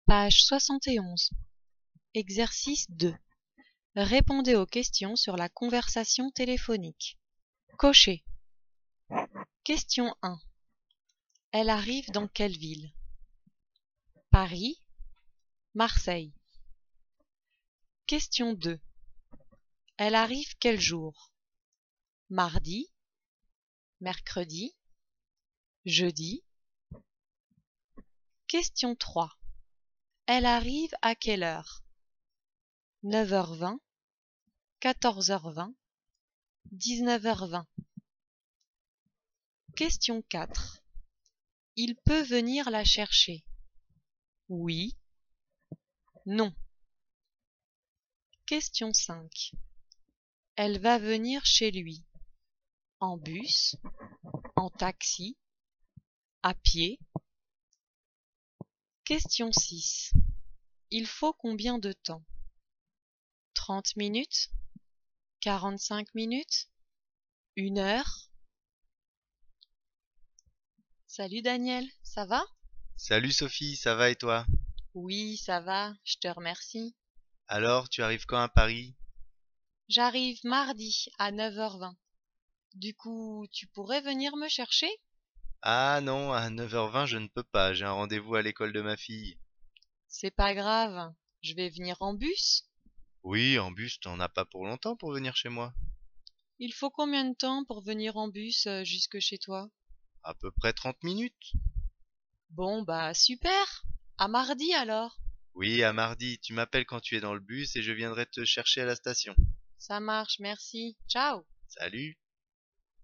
Page 71. Exercice 2. Répondez aux questions sur la conversation téléphonique. Cochez. Question 1. Elle arrive dans quelle ville? Paris, Marseille. Question 2. Elle arrive quel jour? Mardi, mercredi, jeudi. Question 3. Elle arrive à quelle heure? 9h20, 14h20, 19h20. Question 4. Il peut venir la chercher? Oui, non. Question 5. Elle va venir chez lui. En bus, en taxi, à pied. Question 6. Il faut combien de temps? 30 minutes? 45 minutes? 1 heure? Salut Daniel, ça va? Salut Sophie, ça va et toi? Oui, ça va, je te remercie. Alors, tu arrives quand à Paris? J'arrive mardi à 9h20. Du coup, tu pourrais venir me chercher? Ah non, à 9h20 je ne peux pas, j'ai un rendez-vous à l'école de ma fille. C'est pas grave, je vais venir en bus. Oui, en bus, t'en as pas pour longtemps pour venir chez moi. Il faut combien de temps pour venir en bus jusque chez toi? À peu près 30 minutes. Bon, bah super. À mardi alors. Oui, à mardi, tu m'appelles quand tu es dans le bus et je viendrai te chercher à la station. Ça marche, merci. Ciao. Salut!